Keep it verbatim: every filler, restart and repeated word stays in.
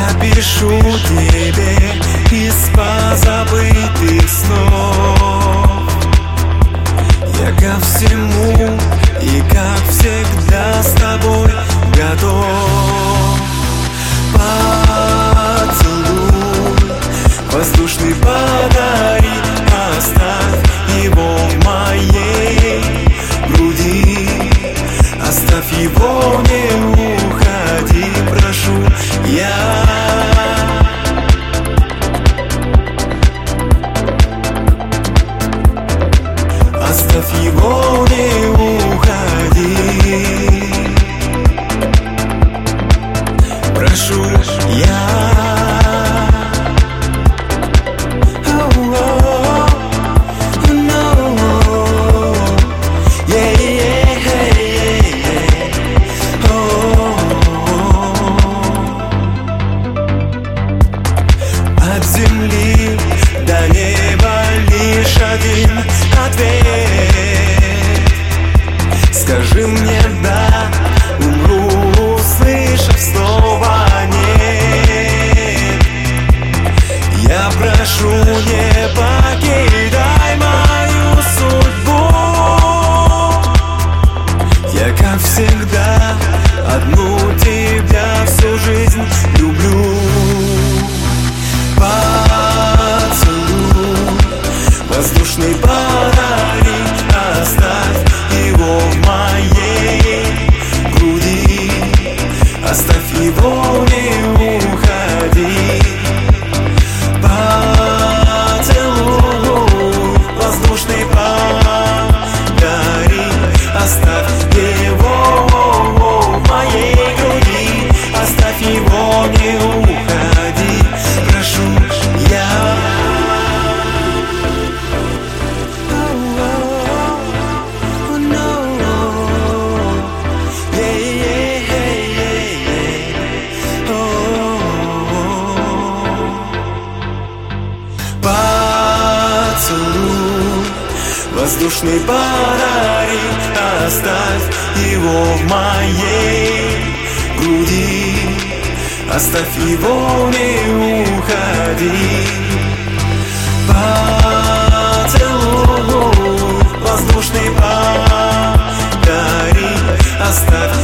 пишу тебе из позабытых снов. Я ко всему и как всегда с тобой готов. Поцелуй воздушный подари, оставь его в моей груди. Оставь его, не уходи, прошу я. Оставь его, не уходи, прошу я. От земли до неба лишь один ответ. Скажи мне да, умру, услышав снова нет. Я прошу, не покидай мою судьбу. Я, как всегда, одну тебя всю жизнь люблю. Поцелуй воздушный подари, оставь его в моей груди. Оставь его, не уходи. Поцелуй воздушный подари, оставь его в моей груди. Оставь его, не уходи, прошу я. Поцелуй воздушный подари, оставь его в моей груди. Оставь его, не уходи. Поцелуй воздушный подари, оставь